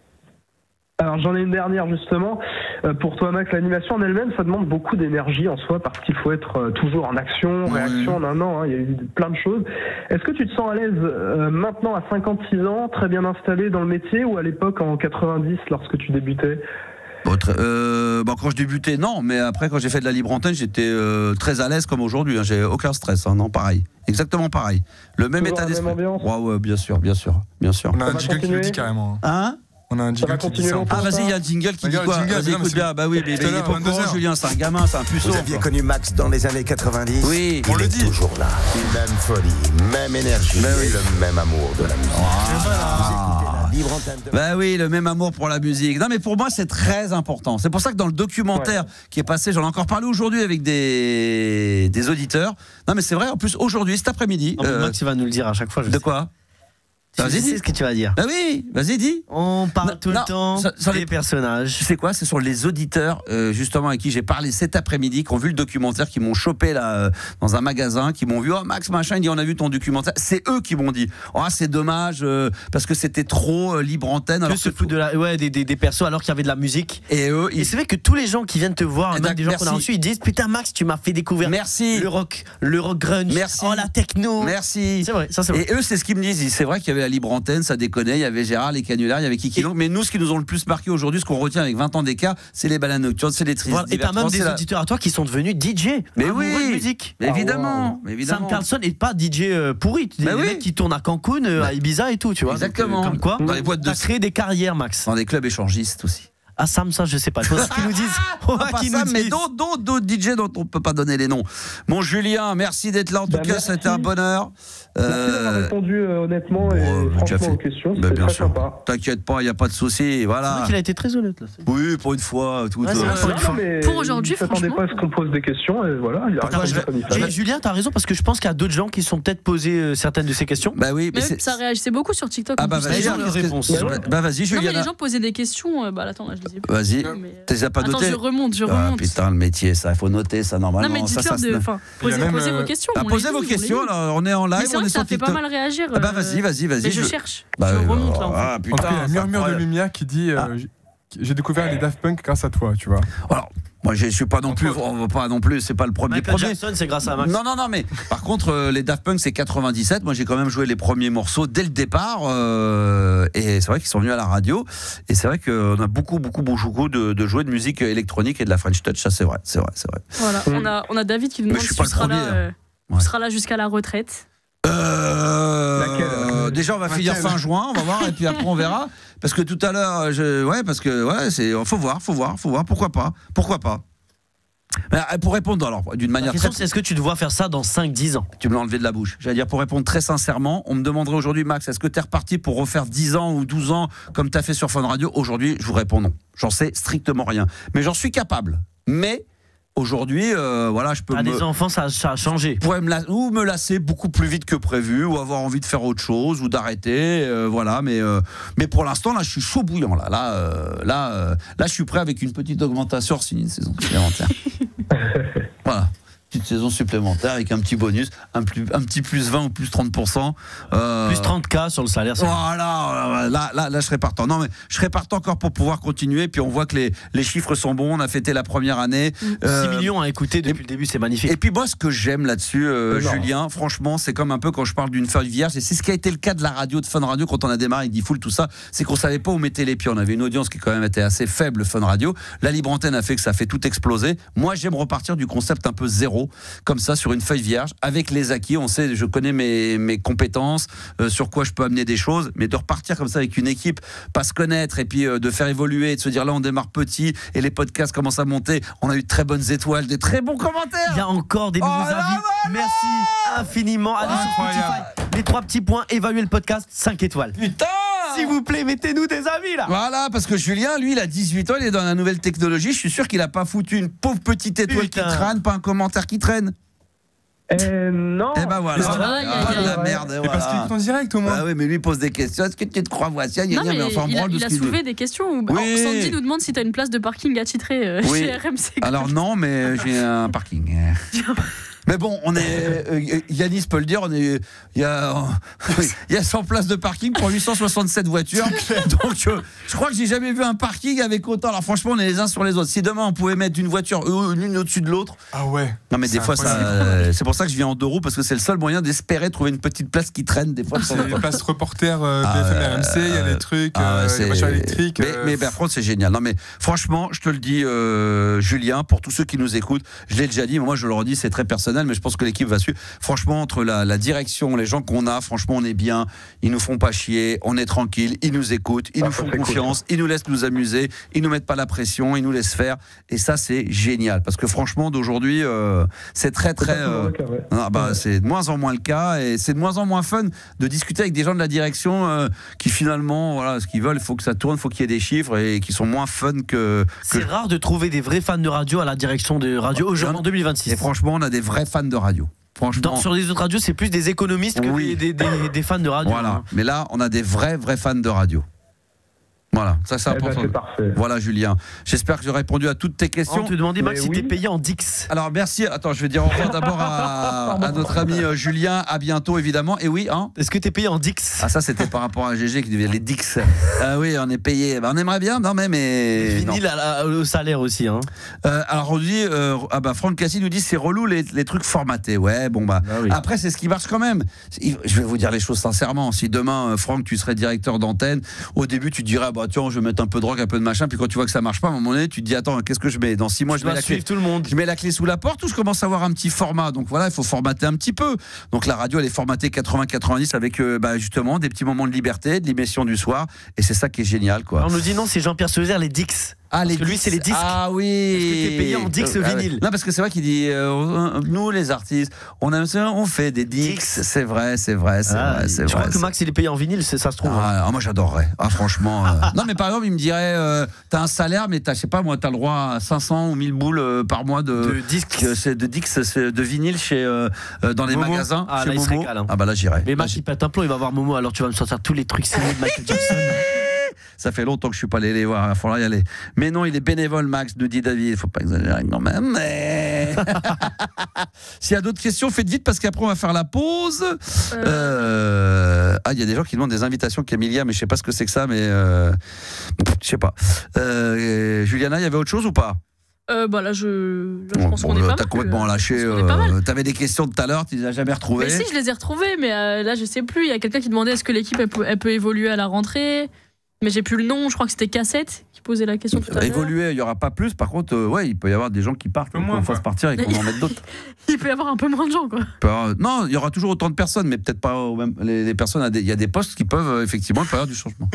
Alors j'en ai une dernière justement. Euh, pour toi Max, l'animation en elle-même, ça demande beaucoup d'énergie en soi parce qu'il faut être euh, toujours en action, Ouais. réaction en un an, hein, il y a eu plein de choses. Est-ce que tu te sens à l'aise euh, maintenant à cinquante-six ans, très bien installé dans le métier ou à l'époque en quatre-vingt-dix lorsque tu débutais? Bon, très- euh, bon, quand je débutais, non, mais après, quand j'ai fait de la libre antenne, j'étais euh, très à l'aise comme aujourd'hui. Hein, j'ai aucun stress, hein, non, pareil. Exactement pareil. Le même Toujours état la même d'esprit. ambiance Ouais, ouais, bien sûr, bien sûr, bien sûr. On a Ça un va jingle qui le continuer dit carrément. Hein? On a un Ça va jingle qui dit continuer ça. longtemps Ah, vas-y, il y a un jingle qui dit Regarde, quoi? jingle, Vas-y, non, mais écoute c'est- bien. Bah oui, mais tout à il est l'heure, pas au courant, vingt-deux heures. Julien, c'est un gamin, c'est un puceau. Vous aviez connu Max dans les années quatre-vingt-dix? Oui. On Il le est dit. toujours là. Même folie, même énergie Mais oui. et le même amour de la musique. Vous écoutez la libre antenne de Bah oui, le même amour pour la musique. Non, mais pour moi, c'est très important. C'est pour ça que dans le documentaire qui est passé, j'en ai encore parlé aujourd'hui avec des, des auditeurs. Non, mais c'est vrai, en plus, aujourd'hui, cet après-midi. Non, mais euh, Max, il va nous le dire à chaque fois. Je de sais. quoi? Je Vas-y, sais dis. ce que tu vas dire. Bah oui, vas-y, dis. On parle Non, tout non, le temps ça- ça des les- personnages. Tu sais quoi? Ce sont les auditeurs, euh, justement, avec qui j'ai parlé cet après-midi, qui ont vu le documentaire, qui m'ont chopé là, euh, dans un magasin, qui m'ont vu, oh Max, machin, il dit, on a vu ton documentaire. C'est eux qui m'ont dit, oh, c'est dommage, euh, parce que c'était trop euh, libre antenne. Que alors se que- foutent de la, ouais, des, des, des persos alors qu'il y avait de la musique. Et eux, Et ils. c'est vrai que tous les gens qui viennent te voir, Eh même ben, des gens qu'on a merci. reçus, ils disent putain Max, tu m'as fait découvrir Merci. le rock, le rock grunge, Merci. oh la techno. Merci. C'est vrai, ça c'est vrai. Et eux, c'est ce qu'ils me disent. C'est vrai qu'il y avait la libre antenne, ça déconnait, il y avait Gérard, les canulars, il y avait Kiki Long. Mais nous, ce qui nous ont le plus marqué aujourd'hui, ce qu'on retient avec vingt ans d'écart, c'est les balades nocturnes, c'est les tristes. Voilà. Et t'as même des la... auditeurs à toi qui sont devenus D J. Mais oui, de musique. Mais évidemment, oh, wow. évidemment. Sam Carlson n'est pas D J euh, pourri. Des bah oui. mecs qui tournent à Cancun, euh, à Ibiza et tout, tu vois. Exactement. Donc, euh, comme quoi, dans les boîtes de créer des carrières, Max. Dans des clubs échangistes aussi. Ah Sam, ça je sais pas. Il faut qu'ils nous disent. Oh, pas ça, mais d'autres, d'autres, d'autres D J dont on peut pas donner les noms. Bon Julien, merci d'être là. En tout bah, cas, c'était un bonheur. Merci euh... d'avoir répondu euh, honnêtement et oh, franchement aux questions. C'était bah, très sûr. sympa. T'inquiète pas, il y a pas de souci. Voilà. C'est vrai qu'il a été très honnête là. Oui, pour une fois. Tout, ouais, tout, euh, pour, une fois. pour aujourd'hui, franchement. Je pas à ce qu'on pose des questions et voilà. Il a Attends, je vais... Mais Julien, t'as raison parce que je pense qu'il y a d'autres gens qui sont peut-être posé euh, certaines de ces questions. Bah oui, mais, mais ça réagissait beaucoup sur TikTok. Ah bah vas-y, réponse. Bah vas-y, Julien. Les gens posaient des questions. Bah attends, là je les ai. Vas-y. Tu les as pas noté? Attends, je remonte, je ah, remonte. Putain, le métier, ça, il faut noter ça normalement. Non, mais dites-leur de. Enfin, posez, même, posez euh... vos questions. Ah, posez vos questions, alors on est en live, mais on est sur TikTok. Ça fait pas mal réagir. Ah bah vas-y, vas-y, vas-y. Mais je cherche. Bah, je remonte euh, là. En fait. Ah putain, en fait, il y a Murmure de Lumière qui dit euh, j'ai découvert les Daft Punk grâce à toi, tu vois. Alors. Moi, je suis pas non plus, on va pas non plus, c'est pas le premier. Michael premier. Jackson, c'est grâce à Max. Non, non, non, mais par contre, euh, les Daft Punk, c'est quatre-vingt-dix-sept. Moi, j'ai quand même joué les premiers morceaux dès le départ, euh, et c'est vrai qu'ils sont venus à la radio. Et c'est vrai qu'on a beaucoup, beaucoup, beaucoup de, de jouer de musique électronique et de la French Touch. Ça, c'est vrai, c'est vrai, c'est vrai. Voilà, mmh. on a, on a David qui nous demande si tu seras, là, euh, ouais. tu seras là jusqu'à la retraite. Euh, Laquelle, euh, déjà, on va finir fin juin, on va voir, et puis après on verra. Parce que tout à l'heure, je, ouais, parce que ouais, c'est, faut voir, faut voir, faut voir. Pourquoi pas, pourquoi pas. Mais pour répondre, alors, d'une manière. La question, très... c'est est-ce que tu te vois faire ça dans cinq dix ans? Tu me l'as enlevé de la bouche. J'allais dire, pour répondre très sincèrement, on me demanderait aujourd'hui, Max, est-ce que tu es reparti pour refaire dix ans ou douze ans comme tu as fait sur Fun Radio? Aujourd'hui, je vous réponds non. J'en sais strictement rien. Mais j'en suis capable. Mais. Aujourd'hui, euh, voilà, je peux. Ah, me... des enfants, ça, ça a changé. Pourrais me la... ou me lasser beaucoup plus vite que prévu, ou avoir envie de faire autre chose, ou d'arrêter, euh, voilà. Mais euh... mais pour l'instant, là, je suis chaud bouillant. Là, là, euh... là, euh... là, je suis prêt avec une petite augmentation, signer une saison supplémentaire. Voilà. Petite saison supplémentaire avec un petit bonus, un, plus, un petit plus vingt ou plus trente pour cent. Euh... Plus trente K sur le salaire. Voilà, là, là, là, je serais partant. Non, mais je serais partant encore pour pouvoir continuer. Puis on voit que les, les chiffres sont bons. On a fêté la première année. Euh... six millions à écouter depuis et, le début, c'est magnifique. Et puis moi, ce que j'aime là-dessus, euh, Julien, franchement, c'est comme un peu quand je parle d'une feuille vierge. Et c'est ce qui a été le cas de la radio, de Fun Radio, quand on a démarré avec D-Full, tout ça. C'est qu'on savait pas où mettre les pieds. On avait une audience qui quand même était assez faible, Fun Radio. La libre antenne a fait que ça a fait tout exploser. Moi, j'aime repartir du concept un peu zéro, comme ça, sur une feuille vierge, avec les acquis. On sait, je connais mes, mes compétences, euh, sur quoi je peux amener des choses, mais de repartir comme ça avec une équipe, pas se connaître, et puis euh, de faire évoluer, et de se dire là, on démarre petit, et les podcasts commencent à monter. On a eu de très bonnes étoiles, des très bons commentaires. Il y a encore des nouveaux oh avis. là, merci infiniment. Allez sur Spotify. Les trois petits points, évaluez le podcast, cinq étoiles. Putain! S'il vous plaît, mettez-nous des avis là. Voilà, parce que Julien, lui, il a dix-huit ans, il est dans la nouvelle technologie. Je suis sûr qu'il a pas foutu une pauvre petite étoile Putain. qui traîne, pas un commentaire qui traîne. Euh, non. Eh ben voilà. Ah, ah, de la merde. Et parce qu'il est en direct au moins. Ah oui, mais lui il pose des questions. Est-ce que tu te crois voici? Non, mais, mais enfin, il a, il a soulevé des questions. Oui. Sandy nous demande si tu as une place de parking attitrée euh, oui. chez R M C. Alors non, mais j'ai un parking. Mais bon, on est. Euh, Yanis peut le dire, on est. Il y a, il y a cent places de parking pour huit cent soixante-sept voitures. Donc, euh, je crois que j'ai jamais vu un parking avec autant. Alors, franchement, on est les uns sur les autres. Si demain on pouvait mettre une voiture l'une au-dessus de l'autre. Ah ouais. Non, mais des fois, ça. Euh, c'est pour ça que je viens en deux roues, parce que c'est le seul moyen d'espérer trouver une petite place qui traîne. Des fois, il y a les places reporters euh, ah, B F M R M C, il y a les trucs, ah, euh, les voitures électriques. Mais, euh... mais par contre, c'est génial. Non, mais franchement, je te le dis, euh, Julien, pour tous ceux qui nous écoutent, je l'ai déjà dit, mais moi, je le redis, c'est très personnel, mais je pense que l'équipe va suivre. Franchement, entre la, la direction, les gens qu'on a, franchement, on est bien. Ils nous font pas chier, on est tranquille, ils nous écoutent, ils ah, nous font confiance, cool. Ils nous laissent nous amuser, ils nous mettent pas la pression, ils nous laissent faire. Et ça, c'est génial. Parce que franchement, d'aujourd'hui, euh, c'est très, très. Euh, cas, ouais. ah, bah, ouais. C'est de moins en moins le cas. Et c'est de moins en moins fun de discuter avec des gens de la direction euh, qui, finalement, voilà, ce qu'ils veulent, il faut que ça tourne, il faut qu'il y ait des chiffres et qui sont moins fun que. que... C'est rare de trouver des vrais fans de radio à la direction de radio aujourd'hui en deux mille vingt-six. Et franchement, on a des vrais fans de radio. Dans, sur les autres radios, c'est plus des économistes que oui. des, des, des, des fans de radio. Voilà. Hein. Mais là, on a des vrais, vrais fans de radio. Voilà, ça c'est Eh ben, important. c'est parfait. Voilà, Julien. J'espère que j'ai répondu à toutes tes questions. On te demandait, Max, Mais si oui. t'es payé en Dix. Alors merci. Attends, je vais dire au revoir d'abord à, à notre ami euh, Julien. À bientôt, évidemment. Et oui, hein. Est-ce que t'es payé en Dix? Ah ça, c'était par rapport à G G qui devait les Dix. Ah oui, on est payé. Ben, on aimerait bien, non mais mais. non. Vinyle à la- au salaire aussi. Hein. Euh, alors on dit, euh, ah bah Franck Cassi nous dit c'est relou les, les trucs formatés. Ouais, bon bah. Ah oui. Après c'est ce qui marche quand même. Je vais vous dire les choses sincèrement. Si demain euh, Franck tu serais directeur d'antenne, au début tu te dirais bah tiens je vais mettre un peu de rock, un peu de machin, puis quand tu vois que ça marche pas, à un moment donné tu te dis attends qu'est-ce que je mets dans six mois Je je mets dois la clé. suivre tout le monde. Je mets la clé sous la porte ou je commence à avoir un petit format. Donc voilà, il faut formater un petit peu. Donc la radio, elle est formatée quatre-vingts quatre-vingt-dix avec euh, bah, justement des petits moments de liberté, de l'émission du soir. Et c'est ça qui est génial, quoi. On nous dit non, c'est Jean-Pierre Sauzère, les Dix. Ah, Parce les que lui, disques. c'est les disques. Ah oui. Est-ce que t'es payé en disques Euh, vinyle? Non, parce que c'est vrai qu'il dit euh, nous, les artistes, on aime ça, on fait des disques. C'est vrai, c'est vrai, c'est Ah, vrai, c'est je vrai. crois que Max, il est payé en vinyle, c'est- ça se trouve. Ah, ah, moi j'adorerais. Ah franchement. euh, Non mais par exemple il me dirait euh, t'as un salaire mais t'as je sais pas moi t'as le droit à cinq cents ou mille boules euh, par mois de, De disques. que c'est de disques c'est de vinyle chez euh, euh, dans les Momo. magasins. Ah, chez là, il se Momo. régale, hein. Ah bah là j'irais. Mais Là, Max, j'y- il pète un plomb, il va voir Momo, alors tu vas me sortir tous les trucs signés de Michael Jackson. Ça fait longtemps que je suis pas allé les voir, il va falloir y aller. Mais non, il est bénévole, Max, nous dit David. Il faut pas exagérer quand même. Mais... S'il y a d'autres questions, faites vite parce qu'après on va faire la pause. Euh... Ah, il y a des gens qui demandent des invitations Camilla, mais je sais pas ce que c'est que ça, mais euh... je sais pas. Euh... Juliana, il y avait autre chose ou pas? Euh, bah là, je, là, je Bon, pense bon, qu'on est pas t'as mal. complètement lâché. Je pense qu'on est pas mal. Euh... T'avais des questions de tout à l'heure, tu les as jamais retrouvées. Mais si, je les ai retrouvés, mais euh, là, je sais plus. Il y a quelqu'un qui demandait est-ce que l'équipe elle peut, elle peut évoluer à la rentrée. Mais j'ai plus le nom, je crois que c'était Cassette qui posait la question tout à l'heure. Évoluer, il n'y aura pas plus. Par contre, euh, ouais, il peut y avoir des gens qui partent, qu'on moins, fasse quoi. partir et qu'on en mette d'autres. Il peut y avoir un peu moins de gens, quoi. Il peut y avoir- Non, il y aura toujours autant de personnes, mais peut-être pas au même. Les, les personnes, à des- il y a des postes qui peuvent euh, effectivement il peut y avoir du changement.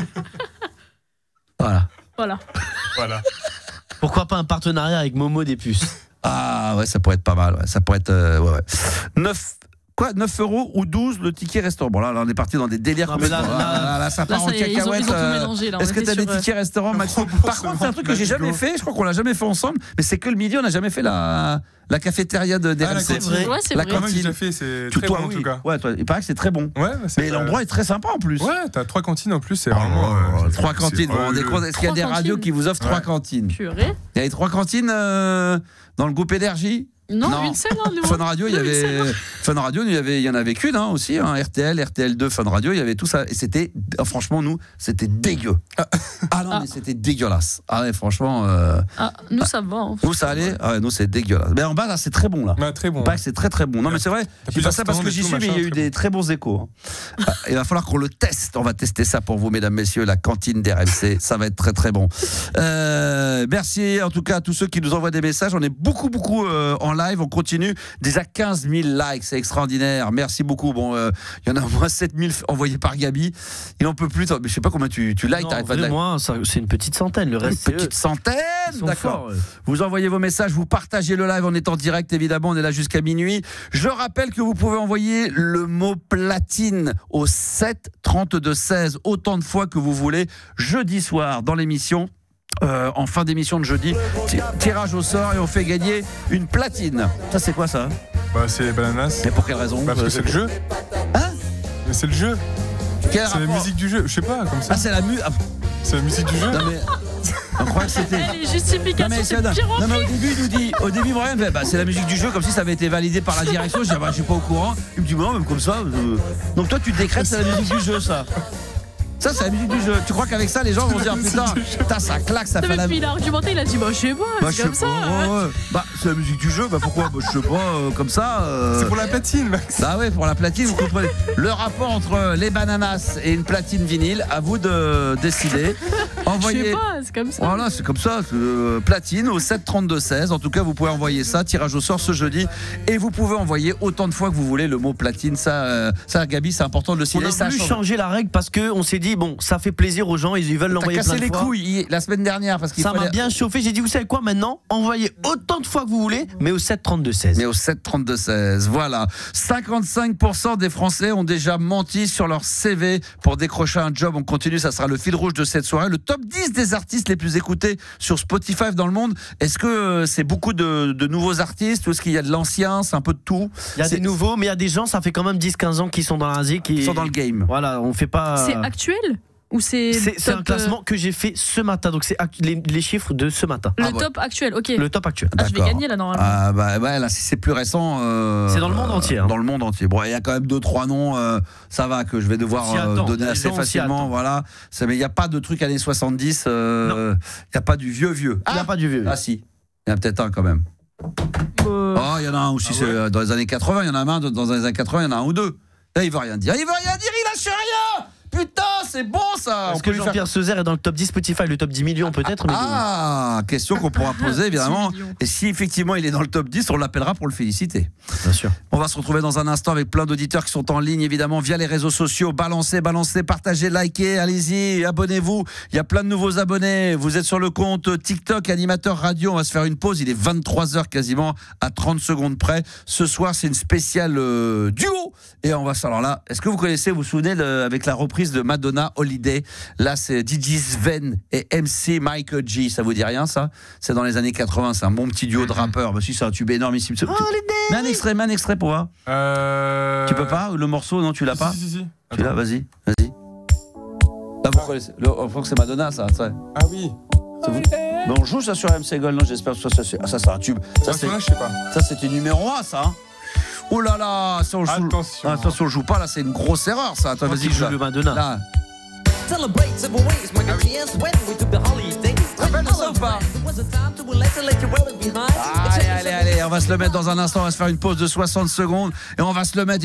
Voilà. Voilà. Voilà. Pourquoi pas un partenariat avec Momo des puces? Ah ouais, ça pourrait être pas mal. Ouais. Ça pourrait être euh, ouais, ouais. neuf Quoi, neuf euros ou douze le ticket restaurant? Bon, là, là, on est parti dans des délires. Non, mais là, complètement- là, là, là, ça Là, part en ça y est, ils ont, cacahuète. ils ont tout euh, mélangé. Là. On Est-ce que était tu as des sur, euh, tickets restaurant, Maxime? Par contre, c'est un truc que j'ai jamais fait. Je crois qu'on l'a jamais fait ensemble. Mais c'est que le midi, on n'a jamais fait la, la cafétéria de D R M C. Ah, la cantine. Ouais, c'est La vrai. Moi, j'ai cantine. déjà fait, c'est Tout- très toi, bon en oui. tout cas. Ouais, toi, il paraît que c'est très bon. Ouais, c'est Mais pas- l'endroit est très sympa en plus. Ouais, t'as trois cantines en plus, c'est Oh, vraiment. oh, euh, trois c'est- cantines, vous vous rendez euh, compte? Est-ce qu'il y a Trois des radios cantines. qui vous offrent trois Ouais. cantines? Purée. Il y avait trois cantines euh, dans le groupe Énergie? Non, Non. une seule, hein, nous. Fun Radio, il y Une avait seule. Fun Radio, il y avait, il y en avait qu'une hein, aussi, hein, R T L, R T L deux, Fun Radio, il y avait tout ça et c'était, ah, franchement, nous, c'était dégueu. Ah non, Ah. mais c'était dégueulasse. Ah ouais, franchement, euh, Ah, nous, ça va. hein. nous ça allait. Ah ouais, nous c'est dégueulasse. Mais en bas là, c'est très bon là. Ouais, très bon. Il paraît que c'est très très bon. Non mais c'est vrai. Je dis pas plusieurs ça parce que stands et j'y tout, suis, mais il y a machin, eu très des très bons échos. hein. Ah, il va falloir qu'on le teste. On va tester ça pour vous, mesdames, messieurs, la cantine d'R M C. Ça va être très très bon. Euh, merci en tout cas à tous ceux qui nous envoient des messages. On est beaucoup beaucoup euh, en live. On continue. Déjà quinze mille likes, c'est extraordinaire. Merci beaucoup. Bon, euh, il y en a au moins sept mille envoyés par Gabi. Il en peut plus. Mais je sais pas combien tu, tu likes. Non, T'arrêtes pas de vrai, like. moi, ça- c'est une petite centaine. Le Une reste, c'est eux. petite centaine. Ils sont D'accord. forts, eux. Vous envoyez vos messages, vous partagez le live en étant direct, évidemment, on est là jusqu'à minuit. Je rappelle que vous pouvez envoyer le mot platine au sept trente-deux seize autant de fois que vous voulez, jeudi soir dans l'émission. Euh, en fin d'émission de jeudi, ti- tirage au sort et on fait gagner une platine. Ça c'est quoi ça? Bah, c'est Bananas. Mais pour quelle raison? Bah, parce que Euh, c'est le jeu. Hein? Mais c'est le jeu. Quel C'est la rapport? musique du jeu. Je sais pas, comme ça. Ah c'est la mu... ah, C'est la musique du jeu. non mais... On croit que c'était... Eh, les Non justifications, mais, c'est c'est- non, pire en non, mais pire. au début il nous dit, au début Brian fait, bah, c'est la musique du jeu comme si ça avait été validé par la direction. Je dis ah, bah, je suis pas au courant. Il me dit non même comme ça. euh. Donc toi tu décrètes c'est la musique du jeu ça. Ça c'est la musique du jeu. Tu crois qu'avec ça les gens vont se dire putain, putain ça claque ça Non, fait mais la. puis il a argumenté, il a dit bah je sais pas, Bah, c'est je comme sais ça. pas, ouais, ouais. Bah c'est la musique du jeu. Bah pourquoi bah, je sais pas euh, comme ça. euh. C'est pour la platine, Max. Bah ouais, pour la platine, vous comprenez. Le rapport entre les bananas et une platine vinyle, à vous de décider. Je Envoyez. sais pas, c'est comme ça. Voilà, c'est comme ça, c'est, euh, platine au sept trente-deux seize. En tout cas, vous pouvez envoyer ça, tirage au sort ce jeudi. Et vous pouvez envoyer autant de fois que vous voulez le mot platine. Ça, euh, ça Gabi, c'est important de le On signaler. a Ça voulu change. changer la règle parce qu'on s'est dit, bon, ça fait plaisir aux gens, ils ils veulent T'as l'envoyer cassé plein de les fois. couilles hi- la semaine dernière parce qu'il Ça fallait... m'a bien chauffé. J'ai dit, vous savez quoi maintenant? Envoyez autant de fois que vous voulez, mais au sept trente-deux seize. Mais au sept trente-deux seize, voilà. cinquante-cinq pour cent des Français ont déjà menti sur leur C V pour décrocher un job. On continue, ça sera le fil rouge de cette soirée. Le top dix des artistes les plus écoutés sur Spotify dans le monde. Est-ce que euh, c'est beaucoup de, de nouveaux artistes ou est-ce qu'il y a de l'ancien? C'est un peu de tout. Il y a C'est- des nouveaux, mais il y a des gens, ça fait quand même dix quinze ans qu'ils sont dans la musique. Ils sont dans le game. Voilà, on fait pas. C'est actuel Ou c'est. C'est, c'est top, un classement que j'ai fait ce matin, donc c'est actu- les, les chiffres de ce matin. euh, Le Ah, ouais. top actuel, ok. Le top actuel. Ah, je vais D'accord. gagner là normalement. Ah bah ouais, là si c'est plus récent. euh, C'est dans le monde entier, hein. Dans le monde entier. Bon, il y a quand même deux trois noms. euh, ça va que je vais devoir On s'y euh, attend. donner Les assez gens s'y facilement. attendent. Voilà. Ça, mais il n'y a pas de truc années soixante-dix. euh, Il n'y a pas du vieux vieux. Il n'y a pas du vieux. Ah si. Il y en a peut-être un quand même. Euh, Oh, il y en a un aussi. Ah c'est, ouais. euh, dans les années quatre-vingts, il y en a un. Dans les années quatre-vingts, il y en a un ou deux. Là, il veut rien dire. Il veut rien dire. Il lâche rien. Putain, c'est bon ça. Est-ce On que peut lui faire- Jean-Pierre Sezer est dans le top dix Spotify, le top dix millions peut-être, mais Ah, question qu'on pourra poser évidemment. dix millions. Et si effectivement il est dans le top dix, on l'appellera pour le féliciter. bien sûr. On va se retrouver dans un instant avec plein d'auditeurs qui sont en ligne, évidemment, via les réseaux sociaux. Balancez, balancez, partagez, likez, allez-y, abonnez-vous. Il y a plein de nouveaux abonnés. Vous êtes sur le compte TikTok, animateur radio. On va se faire une pause. Il est vingt-trois heures quasiment, à trente secondes près. Ce soir, c'est une spéciale euh, duo. Et on va se. Alors là, est-ce que vous connaissez, vous vous souvenez, le- avec la reprise de Madonna Holiday? Là, c'est D J Sven et M C Mike G. Ça vous dit rien, ça? C'est dans les années quatre-vingts. C'est un bon petit duo de rappeurs. Bah, si, c'est un tube énormissime. Tu- Mets un extrait, mets un extrait pour voir. Euh... Tu peux pas? Le morceau, non, tu l'as pas? Si, si, si. Tu Attends. l'as? Vas-y, vas-y. Là, vous connaissez. Le, je crois que c'est Madonna, ça. ça. Ah oui. Ça vous- Mais on joue ça sur M C Gold, non? J'espère que ça, ça, c'est- ah, ça, c'est un tube. Ça, Ça, c'est, là, je sais pas. ça, c'était numéro un, ça. Hein. Oh là là, ça, on joue. Attention. Ah, attention, on joue pas, là, c'est une grosse erreur, ça. Attends, Quand vas-y, il joue là. le Madonna. Là. Celebrate several ways, my good chance when we took the holiday. Rappelle ça ou pas? It was a time to let let you well behind. Allez, allez, allez, on va se le mettre dans un instant, on va se faire une pause de soixante secondes et on va se le mettre